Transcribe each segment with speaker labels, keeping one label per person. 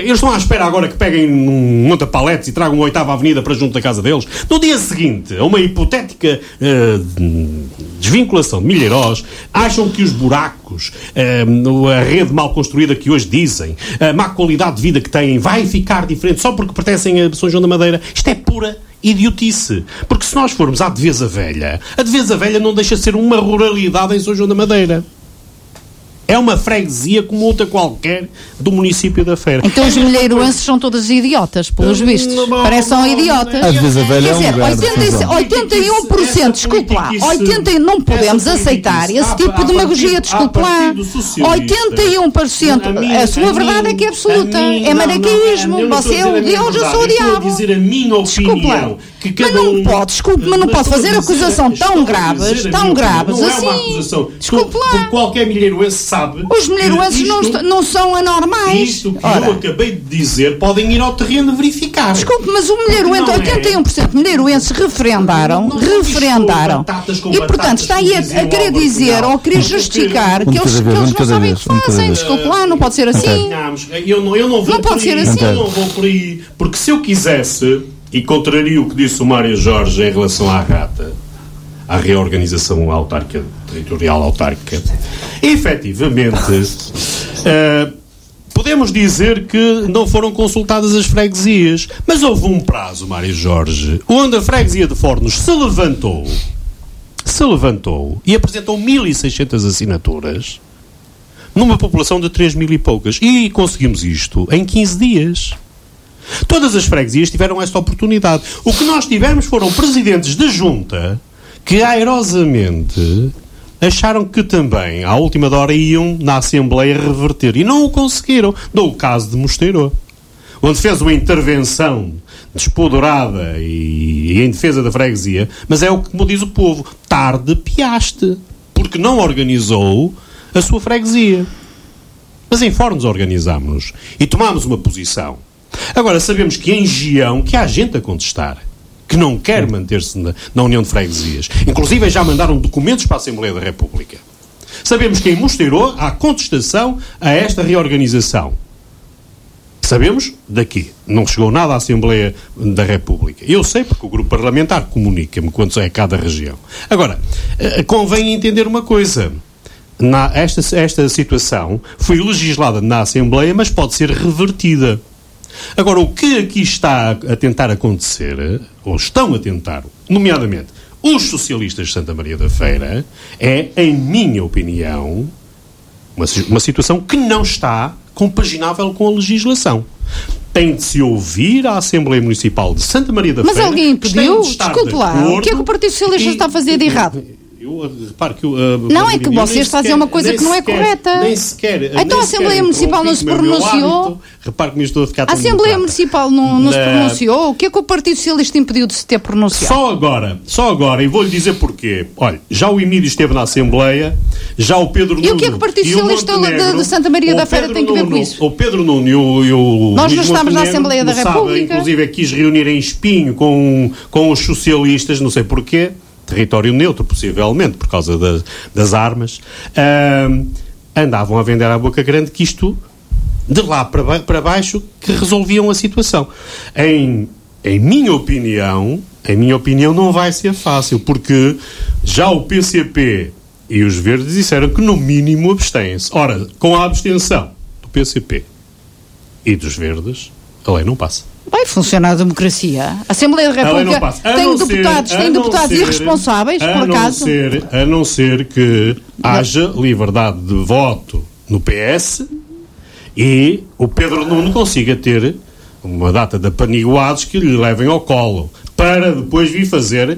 Speaker 1: Eles estão à espera agora que peguem um monta-paletes e tragam uma 8ª Avenida para junto da casa deles. No dia seguinte, a uma hipotética desvinculação de Milheiros, acham que os buracos, a rede mal construída que hoje dizem, a má qualidade de vida que têm, vai ficar diferente só porque pertencem a São João da Madeira. Isto é pura idiotice. Porque se nós formos à Devesa Velha, a Devesa Velha não deixa de ser uma ruralidade em São João da Madeira. É uma freguesia como outra qualquer do município da Feira.
Speaker 2: Então os milheiroenses são todos idiotas, pelos vistos. Parecem idiotas.
Speaker 3: A Devesa Velha é um lugar de
Speaker 2: 81%, desculpe lá, 80, não podemos aceitar esse tipo de demagogia, desculpe lá. 81%, a sua verdade é que é absoluta. É maniqueísmo, você é o Deus, eu sou o diabo.
Speaker 1: Estou a dizer a minha opinião.
Speaker 2: Mas não pode, desculpe, mas não pode fazer acusação tão graves assim.
Speaker 1: Não é uma acusação.
Speaker 2: Desculpe lá.
Speaker 1: Porque qualquer milheiroense sabe.
Speaker 2: Os milheiroenses não são anormais.
Speaker 1: Isto que eu acabei de dizer, podem ir ao terreno verificar.
Speaker 2: Desculpe, mas o milheiroense, 81% de milheiroenses referendaram. E, portanto, está aí a querer dizer, ou a querer justificar que eles não sabem o que fazem. Desculpe lá, não pode ser assim.
Speaker 1: Eu não vou por aí. Eu não vou por aí. Porque se eu quisesse, e contraria o que disse o Mário Jorge em relação à rata, à reorganização territorial autárquica, efetivamente, podemos dizer que não foram consultadas as freguesias, mas houve um prazo, Mário Jorge, onde a freguesia de Fornos se levantou e apresentou 1.600 assinaturas numa população de 3.000 e poucas, e conseguimos isto em 15 dias. Todas as freguesias tiveram esta oportunidade. O que nós tivemos foram presidentes de junta que airosamente acharam que também, à última hora, iam na Assembleia reverter. E não o conseguiram. Dou o caso de Mosteiro, onde fez uma intervenção despoderada e em defesa da freguesia, mas é o que, como diz o povo, tarde piaste, porque não organizou a sua freguesia. Mas em Fornos organizámos-nos e tomámos uma posição. Agora, sabemos que em Gião, que há gente a contestar, que não quer manter-se na União de Freguesias. Inclusive, já mandaram documentos para a Assembleia da República. Sabemos que em Mosteiro há contestação a esta reorganização. Sabemos daqui. Não chegou nada à Assembleia da República. Eu sei porque o grupo parlamentar comunica-me quando é cada região. Agora, convém entender uma coisa. Esta situação foi legislada na Assembleia, mas pode ser revertida. Agora, o que aqui está a tentar acontecer, ou estão a tentar, nomeadamente os socialistas de Santa Maria da Feira, é, em minha opinião, uma situação que não está compaginável com a legislação. Tem de se ouvir a Assembleia Municipal de Santa Maria da Feira.
Speaker 2: Mas alguém impediu? Desculpe lá. O que é que o Partido Socialista está a fazer de errado?
Speaker 1: Repare que
Speaker 2: não é que você está a dizer uma coisa que não é correta.
Speaker 1: Nem sequer.
Speaker 2: Então a Assembleia Municipal não se pronunciou?
Speaker 1: Repare que me estou a ficar
Speaker 2: a Assembleia Municipal não se pronunciou? O que é que o Partido Socialista impediu de se ter pronunciado?
Speaker 1: Só agora, e vou-lhe dizer porquê. Olha, já o Emílio esteve na Assembleia, já o Pedro Nuno.
Speaker 2: E o que é que o Partido Socialista de Santa Maria da Feira tem que ver com isso?
Speaker 1: O Pedro Nuno e o
Speaker 2: nós não estamos na Assembleia da República.
Speaker 1: Inclusive, quis reunir em Espinho com os socialistas, não sei porquê. Território neutro, possivelmente, por causa das armas, andavam a vender à boca grande que isto, de lá para baixo, que resolviam a situação. Em minha opinião, não vai ser fácil, porque já o PCP e os Verdes disseram que, no mínimo, abstêm-se. Ora, com a abstenção do PCP e dos Verdes, a lei não passa.
Speaker 2: Vai funcionar a democracia. A Assembleia da República tem deputados irresponsáveis, por acaso?
Speaker 1: A não ser que haja liberdade de voto no PS e o Pedro Nuno consiga ter uma data de apaniguados que lhe levem ao colo, para depois vir fazer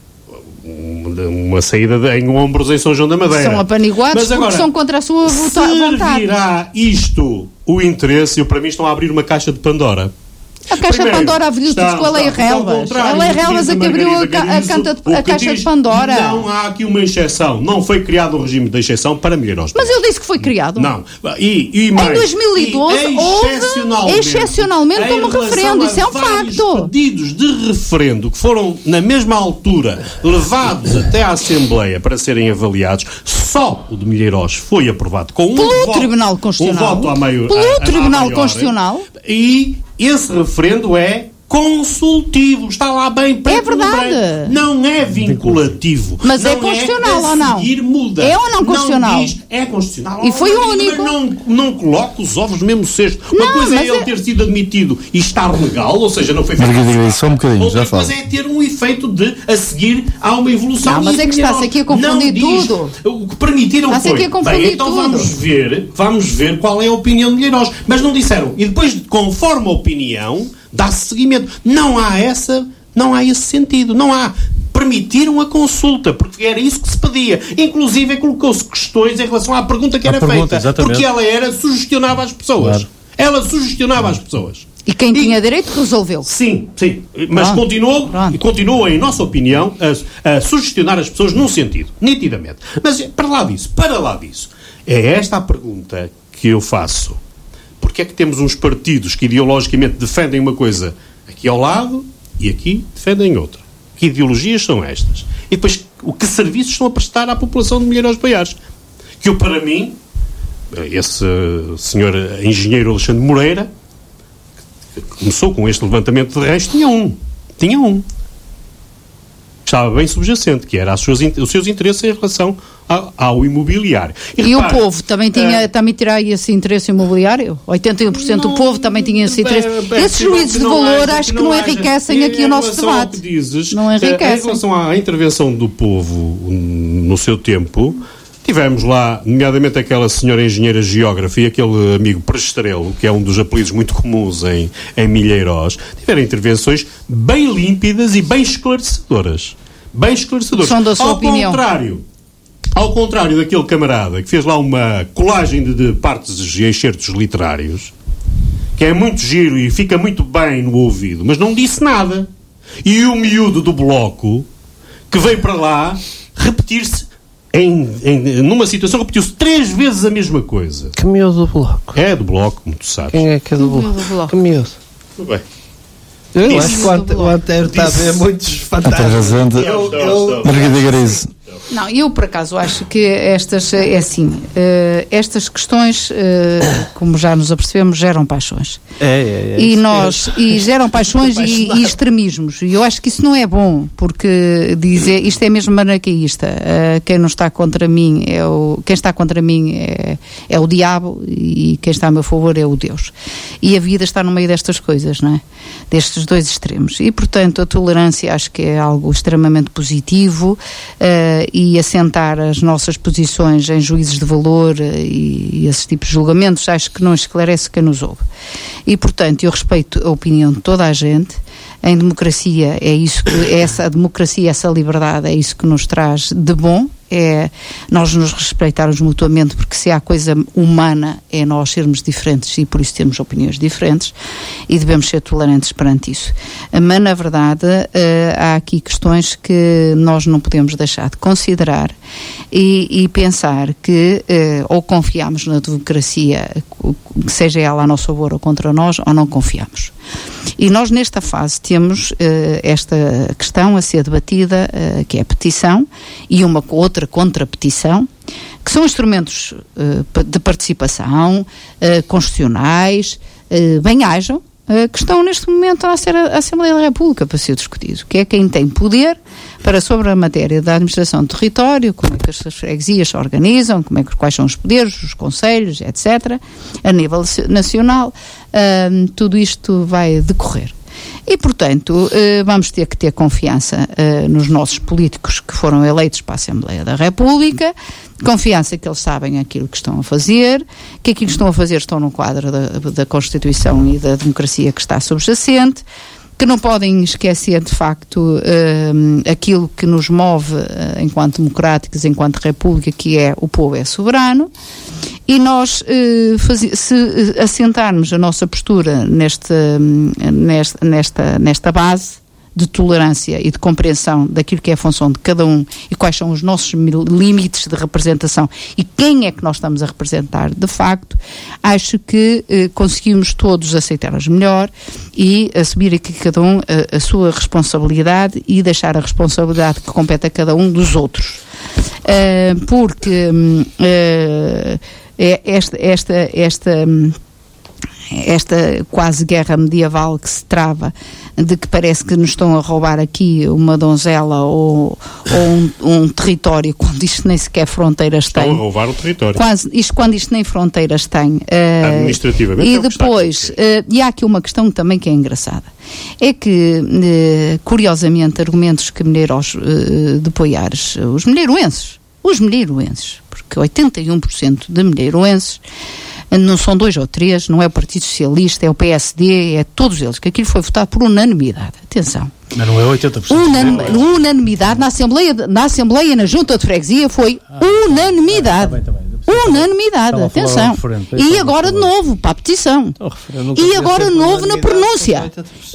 Speaker 1: uma saída em ombros em São João da Madeira.
Speaker 2: São apaniguados porque são contra a sua vontade.
Speaker 1: Servirá isto o interesse? Para mim estão a abrir uma caixa de Pandora.
Speaker 2: A Caixa de Pandora abriu tudo com a Lei Relvas. A Lei Relvas é que abriu a Caixa de Pandora.
Speaker 1: Não há aqui uma exceção. Não foi criado um regime de exceção para milhões.
Speaker 2: Mas eu disse que foi criado.
Speaker 1: Não. E mais,
Speaker 2: em 2012 houve excepcionalmente como referendo. Isso é um facto.
Speaker 1: Pedidos de referendo que foram, na mesma altura, levados até à Assembleia para serem avaliados, só o de Milheiros foi aprovado com
Speaker 2: pelo Tribunal Constitucional.
Speaker 1: Um voto à maior.
Speaker 2: Pelo Tribunal Constitucional.
Speaker 1: E esse referendo é consultivo, está lá bem preto.
Speaker 2: É verdade.
Speaker 1: Não é vinculativo.
Speaker 2: Mas não é constitucional ou não?
Speaker 1: Muda.
Speaker 2: É ou não constitucional?
Speaker 1: Não diz, é constitucional.
Speaker 2: E foi o único.
Speaker 1: Mas não coloca os ovos no mesmo cesto. Uma coisa é ele ter sido admitido e estar legal, ou seja, não foi feito.
Speaker 3: Só um bocadinho,
Speaker 1: outra coisa é ter um efeito de, a seguir, há uma evolução.
Speaker 2: Não, mas é que está-se aqui a confundir tudo.
Speaker 1: O que permitiram
Speaker 2: está-se
Speaker 1: foi.
Speaker 2: Aqui a confundir
Speaker 1: bem, então
Speaker 2: tudo.
Speaker 1: vamos ver qual é a opinião de Milheiros. Mas não disseram. E depois, conforme a opinião, dá-se seguimento. Não há esse sentido. Não há. Permitiram a consulta, porque era isso que se pedia. Inclusive, colocou-se questões em relação à pergunta que era feita. Exatamente. Porque ela sugestionava as pessoas. Claro. Ela sugestionava as pessoas.
Speaker 2: E quem tinha direito resolveu.
Speaker 1: Sim. Mas continuou, em nossa opinião, a sugestionar as pessoas num sentido, nitidamente. Mas para lá disso, é esta a pergunta que eu faço. Porque é que temos uns partidos que ideologicamente defendem uma coisa aqui ao lado e aqui defendem outra? Que ideologias são estas? E depois, que serviços estão a prestar à população de Milheiros Baiares? Que eu, para mim, esse senhor engenheiro Alexandre Moreira, que começou com este levantamento de rãs, tinha um. Estava bem subjacente, que era os seus interesses em relação ao imobiliário.
Speaker 2: E repare, o povo também terá esse interesse imobiliário? 81% do povo também tinha esse interesse. Esses juízes de valor acho que não enriquecem aqui o nosso debate.
Speaker 1: Não enriquecem. Em relação à intervenção do povo no seu tempo, tivemos lá, nomeadamente aquela senhora engenheira geógrafa e aquele amigo Prestrelo, que é um dos apelidos muito comuns em Milheiros, tiveram intervenções bem límpidas e bem esclarecedoras.
Speaker 2: São da sua opinião.
Speaker 1: Ao contrário daquele camarada que fez lá uma colagem de partes e excertos literários, que é muito giro e fica muito bem no ouvido, mas não disse nada. E o miúdo do Bloco, que veio para lá repetir-se numa situação, repetiu-se 3 vezes a mesma coisa.
Speaker 3: Que miúdo do Bloco?
Speaker 1: É do Bloco, como tu sabes.
Speaker 3: Quem é que é do Bloco? Que miúdo?
Speaker 1: Muito bem.
Speaker 3: Eu acho que o Antero está a ver muitos fantasmas. Margarida Garizo.
Speaker 2: Não, eu por acaso acho que estas estas questões, como já nos apercebemos, geram paixões. E geram paixões e extremismos. E eu acho que isso não é bom, porque isto é mesmo maniqueísta. Quem não está contra mim quem está contra mim é o diabo e quem está a meu favor é o Deus. E a vida está no meio destas coisas, não é? Destes dois extremos. E, portanto, a tolerância acho que é algo extremamente positivo, e assentar as nossas posições em juízes de valor e esses tipos de julgamentos acho que não esclarece quem nos ouve. E, portanto, eu respeito a opinião de toda a gente. Em democracia a democracia, essa liberdade é isso que nos traz de bom, é nós nos respeitarmos mutuamente, porque se há coisa humana é nós sermos diferentes e por isso temos opiniões diferentes e devemos ser tolerantes perante isso. Mas na verdade há aqui questões que nós não podemos deixar de considerar e pensar que ou confiamos na democracia, seja ela a nosso favor ou contra nós, ou não confiamos. E nós nesta fase temos esta questão a ser debatida, que é a petição e uma outra contra-petição, que são instrumentos de participação constitucionais, bem-ajam, que estão neste momento a ser a Assembleia da República para ser discutido, que é quem tem poder para sobre a matéria da administração do território, como é que as freguesias se organizam, quais são os poderes, os conselhos, etc., a nível nacional, tudo isto vai decorrer. E, portanto, vamos ter que ter confiança nos nossos políticos que foram eleitos para a Assembleia da República, confiança que eles sabem aquilo que estão a fazer, que aquilo que estão a fazer estão no quadro da Constituição e da democracia que está subjacente, que não podem esquecer, de facto, aquilo que nos move enquanto democráticos, enquanto república, que é o povo é soberano, e nós, se assentarmos a nossa postura nesta base de tolerância e de compreensão daquilo que é a função de cada um e quais são os nossos limites de representação e quem é que nós estamos a representar, de facto, acho que conseguimos todos aceitar-nos melhor e assumir aqui cada um a sua responsabilidade e deixar a responsabilidade que compete a cada um dos outros. Porque esta quase guerra medieval que se trava, de que parece que nos estão a roubar aqui uma donzela ou um território, quando isto nem sequer fronteiras tem.
Speaker 1: Estão a roubar o território.
Speaker 2: Quando isto nem fronteiras tem.
Speaker 1: Administrativamente.
Speaker 2: E depois, e há aqui uma questão também que é engraçada. É que, curiosamente, argumentos que Mineiros de Poiares, os mineiroenses, porque 81% de mineiroenses, não são 2 ou 3, não é o Partido Socialista, é o PSD, é todos eles, que aquilo foi votado por unanimidade. Atenção.
Speaker 3: Mas não é 80%.
Speaker 2: Unanimidade na Assembleia, na Junta de Freguesia, foi unanimidade. Unanimidade, atenção. E agora de novo, para a petição. E agora de novo na pronúncia.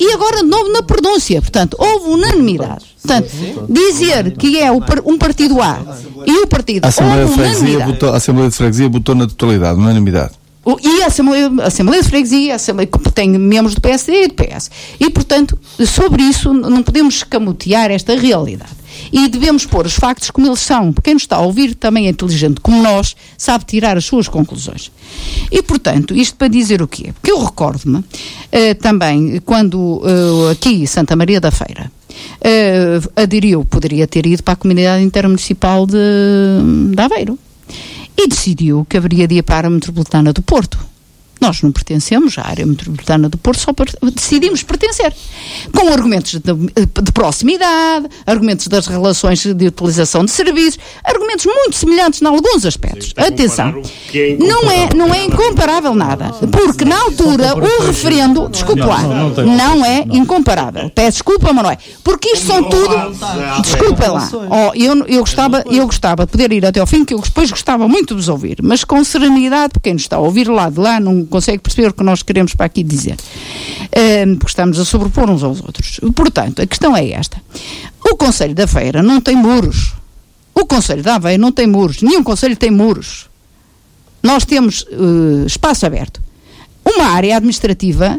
Speaker 2: Portanto, houve unanimidade. Portanto, dizer que é um partido A e o partido
Speaker 4: A Assembleia de Freguesia votou na totalidade, unanimidade.
Speaker 2: E a Assembleia de Freguesia, que tem membros do PSD e do PS. E, portanto, sobre isso não podemos escamotear esta realidade. E devemos pôr os factos como eles são. Quem nos está a ouvir também é inteligente como nós, sabe tirar as suas conclusões. E, portanto, isto para dizer o quê? Porque eu recordo-me também, quando aqui Santa Maria da Feira poderia ter ido para a Comunidade Intermunicipal de Aveiro. E decidiu que haveria de ir para a área metropolitana do Porto. Nós não pertencemos à área metropolitana do Porto, decidimos pertencer. Com argumentos de proximidade, argumentos das relações de utilização de serviços, argumentos muito semelhantes em alguns aspectos. Atenção, não é incomparável nada. Porque na altura o referendo, desculpe lá, não é incomparável. Peço desculpa, mas não é. Porque isto são tudo, desculpa lá. Eu gostava de poder ir até ao fim, que eu depois gostava muito de vos ouvir, mas com serenidade, porque quem nos está a ouvir lá de lá não consegue perceber o que nós queremos para aqui dizer, porque estamos a sobrepor uns aos outros. Portanto, a questão é esta: o Conselho da Feira não tem muros, o Conselho da Aveiro não tem muros, nenhum Conselho tem muros. Nós temos espaço aberto. Uma área administrativa,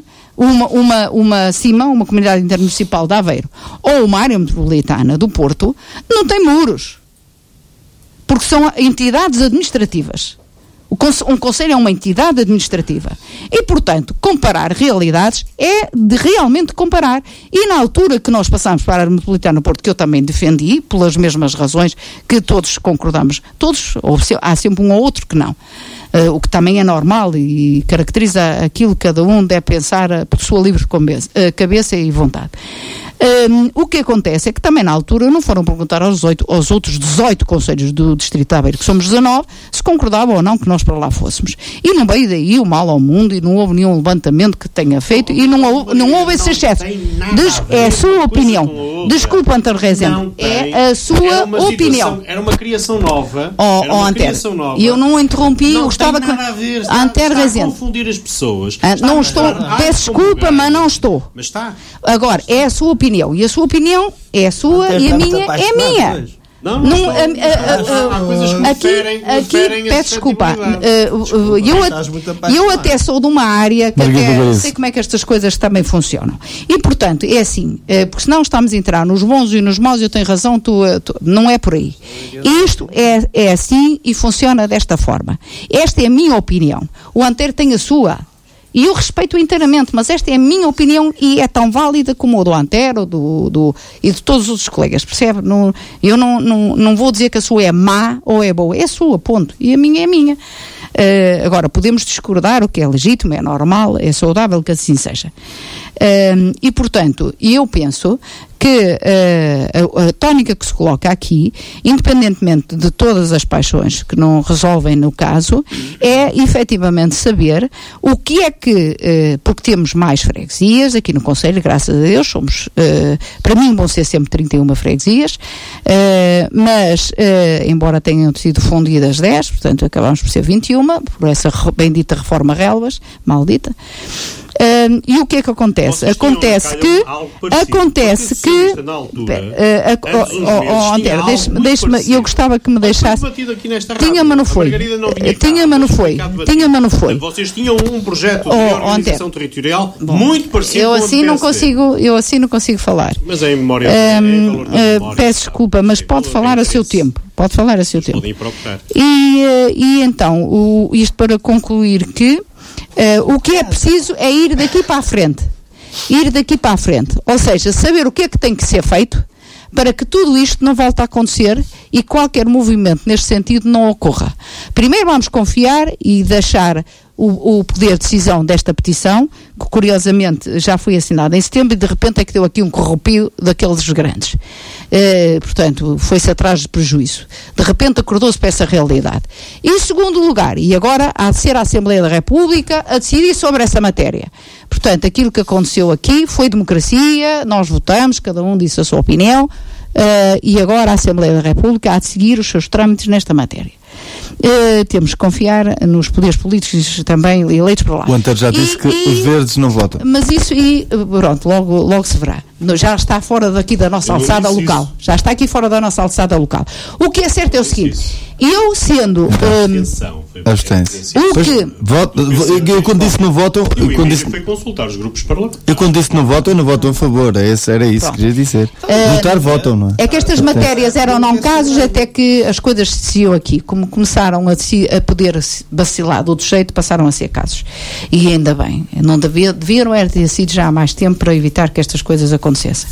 Speaker 2: uma comunidade intermunicipal de Aveiro ou uma área metropolitana do Porto não tem muros, porque são entidades administrativas. Um conselho é uma entidade administrativa e, portanto, comparar realidades é de realmente comparar. E na altura que nós passámos para a área metropolitana do Porto, que eu também defendi, pelas mesmas razões que todos concordamos, há sempre um ou outro que não, o que também é normal e caracteriza aquilo que cada um deve pensar por sua livre cabeça e vontade. O que acontece é que também na altura não foram perguntar aos outros 18 conselhos do Distrito de Aveiro, que somos 19, se concordavam ou não que nós para lá fôssemos. E não veio daí o mal ao mundo e não houve nenhum levantamento que tenha feito e não houve esse excesso. É a sua opinião. Desculpa, António Rezende. É a sua opinião.
Speaker 1: Era uma criação nova.
Speaker 2: E eu não interrompi, eu estava
Speaker 1: a confundir as pessoas.
Speaker 2: Não estou, peço desculpa, mas não estou.
Speaker 1: Mas está.
Speaker 2: Agora, é a sua opinião. E a sua opinião é a sua e a minha é a minha.
Speaker 1: Há coisas que
Speaker 2: aqui peço desculpa. Eu até sou de uma área que até sei como é que estas coisas também funcionam. E, portanto, é assim, porque senão estamos a entrar nos bons e nos maus, eu tenho razão, não é por aí. Isto é assim e funciona desta forma. Esta é a minha opinião. O Antero tem a sua. E eu respeito inteiramente, mas esta é a minha opinião e é tão válida como a do Antero e de todos os outros colegas, percebe? Eu não vou dizer que a sua é má ou é boa, é a sua, ponto. E a minha é a minha. Agora, podemos discordar, o que é legítimo, é normal, é saudável que assim seja. E, portanto, eu penso que a tónica que se coloca aqui, independentemente de todas as paixões que não resolvem no caso, é efetivamente saber o que é que, porque temos mais freguesias aqui no Conselho, graças a Deus, somos, para mim vão ser sempre 31 freguesias, mas embora tenham sido fundidas 10, portanto acabamos por ser 21, por essa bendita reforma Relvas, maldita. E o que é que acontece? Acontece que eu gostava que me deixasse. Tinha-me não foi.
Speaker 1: Vocês tinham um projeto de organização territorial muito parecido com o
Speaker 2: eu assim não consigo falar.
Speaker 1: Mas é em memória.
Speaker 2: Peço desculpa, mas pode falar a seu tempo.
Speaker 1: Podem procurar.
Speaker 2: E então, isto para concluir que o que é preciso é ir daqui para a frente. Ou seja, saber o que é que tem que ser feito para que tudo isto não volte a acontecer e qualquer movimento neste sentido não ocorra. Primeiro vamos confiar e deixar o poder de decisão desta petição, que curiosamente já foi assinada em setembro e de repente é que deu aqui um corrupio daqueles grandes. Portanto, foi-se atrás de prejuízo. De repente acordou-se para essa realidade. Em segundo lugar, e agora há de ser a Assembleia da República a decidir sobre essa matéria. Portanto, aquilo que aconteceu aqui foi democracia, nós votamos, cada um disse a sua opinião, e agora a Assembleia da República há de seguir os seus trâmites nesta matéria. Temos que confiar nos poderes políticos também eleitos por lá.
Speaker 4: O Antero já disse que os verdes não votam.
Speaker 2: Mas isso, pronto, logo se verá. Já está fora daqui da nossa alçada local. Já está aqui fora da nossa alçada local. O que é certo é o seguinte, eu sendo...
Speaker 4: Abstém-se. Eu quando disse não votam...
Speaker 1: Foi consultar os grupos parlamentares.
Speaker 4: Eu quando disse não votam, não votam a favor. Era isso que queria dizer. Votar, votam, não é?
Speaker 2: É que estas matérias eram não casos até que as coisas se decidiam aqui. Como começaram a poder vacilar de outro jeito, passaram a ser casos. E ainda bem. Não deviam ter sido já há mais tempo para evitar que estas coisas acontecessem.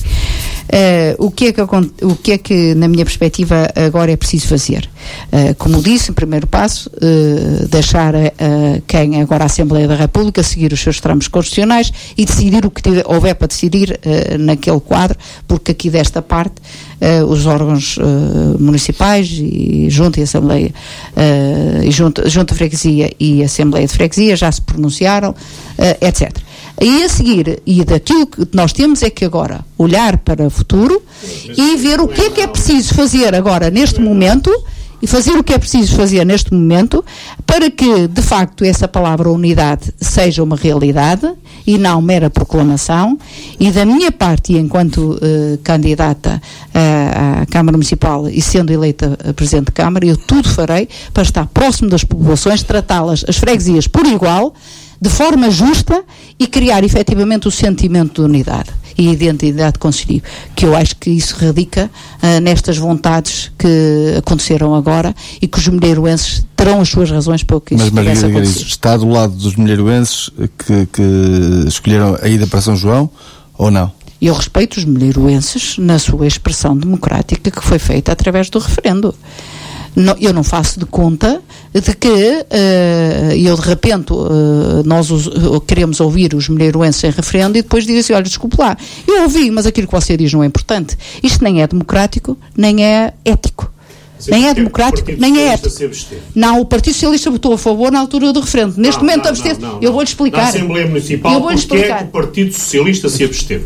Speaker 2: O que é que, na minha perspectiva, agora é preciso fazer? Como disse, em primeiro passo, deixar quem agora a Assembleia da República seguir os seus trâmites constitucionais e decidir o que houver para decidir naquele quadro, porque aqui desta parte os órgãos municipais e Junta e Assembleia Junta de Freguesia e Assembleia de Freguesia já se pronunciaram, etc. E a seguir, e daquilo que nós temos é que agora olhar para o futuro e ver o que é preciso fazer agora neste momento, e fazer o que é preciso fazer neste momento para que, de facto, essa palavra unidade seja uma realidade e não mera proclamação. E da minha parte, enquanto candidata à Câmara Municipal e sendo eleita Presidente de Câmara, eu tudo farei para estar próximo das populações, tratá-las, as freguesias, por igual, de forma justa e criar efetivamente o sentimento de unidade e identidade conselhia, que eu acho que isso radica nestas vontades que aconteceram agora e que os melheiroenses terão as suas razões para o que isso tivesse acontecido.
Speaker 4: Mas está do lado dos melheiroenses que escolheram a ida para São João ou não?
Speaker 2: Eu respeito os melheiroenses na sua expressão democrática que foi feita através do referendo. Eu não faço de conta de que eu de repente nós queremos ouvir os melheiroenses em referendo e depois dizer assim, olha, desculpe lá, eu ouvi, mas aquilo que você diz não é importante. Isto nem é democrático, nem é ético. Nem é democrático, nem é ético. Não, o Partido Socialista votou a favor na altura do referendo. Neste momento absteve. Eu vou-lhe explicar.
Speaker 1: Na Assembleia Municipal, porque é que o Partido Socialista se absteve?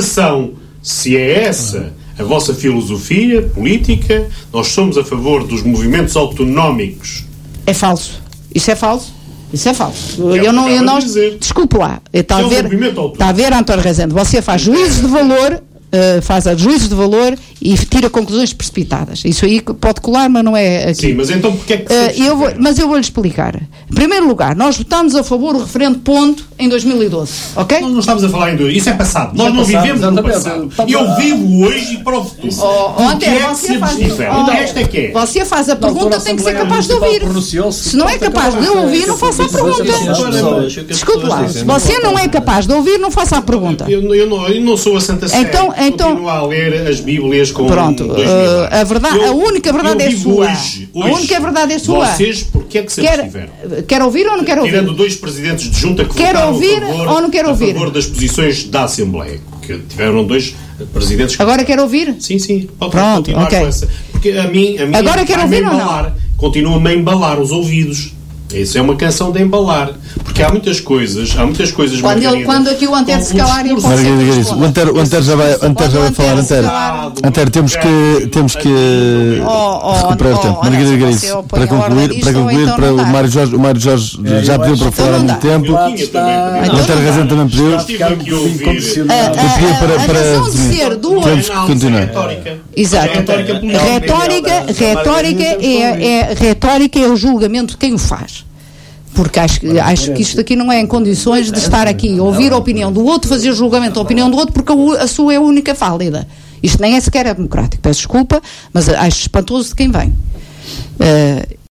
Speaker 1: Se é essa a vossa filosofia política, nós somos a favor dos movimentos autonómicos.
Speaker 2: É falso. Isso é falso. Desculpe lá. Está a ver, António Rezende, você faz juízos de valor, e tira conclusões precipitadas. Isso aí pode colar, mas não é aqui.
Speaker 1: Sim, mas então porquê é que
Speaker 2: mas eu vou-lhe explicar. Em primeiro lugar, nós votámos a favor do referendo ponto em 2012, ok?
Speaker 1: Nós não estamos a falar em 2012, isso é passado. Nós não vivemos no passado. Eu vivo hoje e para o futuro.
Speaker 2: Você faz a pergunta, tem que ser capaz de ouvir. Se não é capaz de ouvir, não faça a pergunta. Desculpe lá, se você não é capaz de ouvir, não faça a pergunta.
Speaker 1: Eu não sou a Santa Sé. Continuo a ler as Bíblias com...
Speaker 2: Pronto, a única verdade é sua. A única verdade é sua.
Speaker 1: Vocês, porquê é que se abstiveram?
Speaker 2: Quer ouvir ou não quer ouvir?
Speaker 1: Tirando dois presidentes de junta que
Speaker 2: votaram a favor das posições da Assembleia.
Speaker 1: porque tiveram 2 presidentes...
Speaker 2: Agora quer ouvir?
Speaker 1: Sim, pode
Speaker 2: Pronto,
Speaker 1: continuar
Speaker 2: okay.
Speaker 1: com essa. Porque a mim
Speaker 2: agora quer ouvir ou não?
Speaker 1: Continua-me a embalar os ouvidos. Isso é uma canção de embalar. Porque há muitas coisas,
Speaker 2: quando aqui o Antero se calar, ele pode ser.
Speaker 4: O Antero já vai falar. Antero, temos que recuperar o tempo. Margarida Gariço, para concluir, para o Mário Jorge já pediu para falar há muito tempo. O Antero Razão também pediu.
Speaker 2: A razão de ser duas...
Speaker 4: Temos que continuar.
Speaker 2: Exato. Retórica é o julgamento de quem o faz. Porque acho que isto aqui não é em condições de estar aqui, ouvir a opinião do outro, fazer julgamento da opinião do outro, porque a sua é a única válida. Isto nem é sequer democrático. Peço desculpa, mas acho espantoso de quem vem.